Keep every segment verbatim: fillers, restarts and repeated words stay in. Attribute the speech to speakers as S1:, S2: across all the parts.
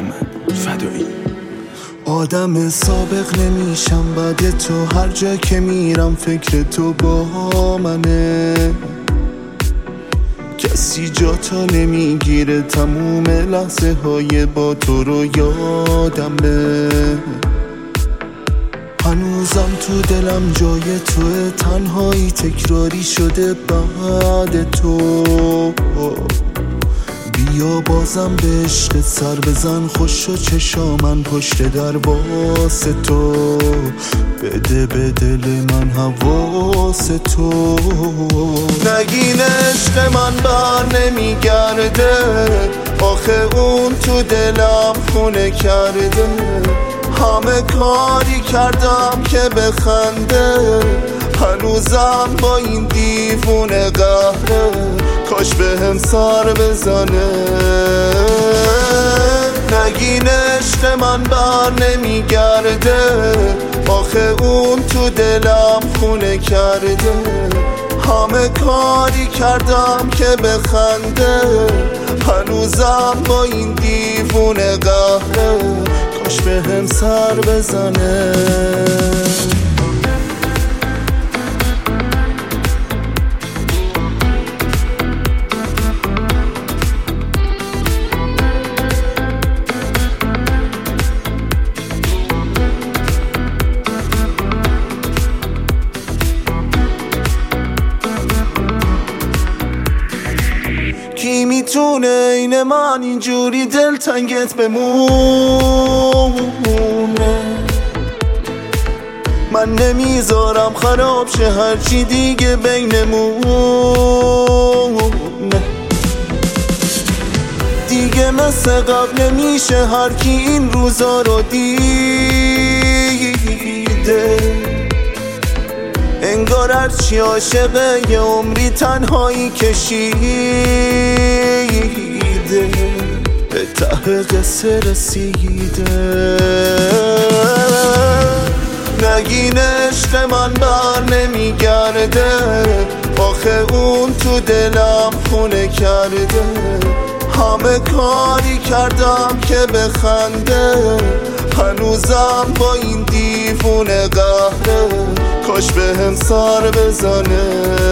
S1: محمد فدایی.
S2: آدم سابق نمیشم بعد تو، هر جا که میرم فکر تو با منه. کسی جا تا نمیگیره، تموم لحظه های با تو رو یادمه. هنوزم تو دلم جای توه، تنهایی تکراری شده بعد تو. بیا بازم به عشق سر بزن، خوش و چشامن پشت در واسه تو. بده به دل من حواس تو. نگین عشق من بر نمیگرده، آخه اون تو دلم خونه کرده. همه کاری کردم که بخنده، هنوزم با این دیوونه قهره. کاش به هم سر بزنه. نگین عشق من بر نمیگرده، آخه اون تو دلم خونه کرده. همه کاری کردم که بخنده، هنوزم با این دیوونه قهره. کاش به هم سر بزنه. کی میتونه این من اینجوری دلتنگت بمونه؟ من نمیذارم خراب شه هرچی دیگه بینمونه. دیگه مثل قبل نمیشه هر کی این روزا رو دیده. انگار هرچی عاشقه یه عمری تنهایی کشیده، به ته قصه رسیده. نگین عشق من بر نمیگرده، آخه اون تو دلم خونه کرده. همه کاری کردم که بخنده، هنوزم با این دیوونه قهره. کاش به هم سر بزنه.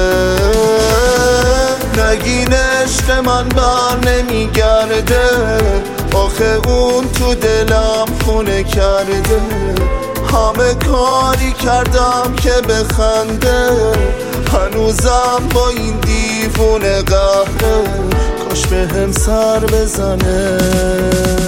S2: نگین عشق من بر نمیگرده، آخه اون تو دلم خونه کرده. همه کاری کردم که بخنده، هنوزم با این دیوونه قهره. کاش به هم سر بزنه.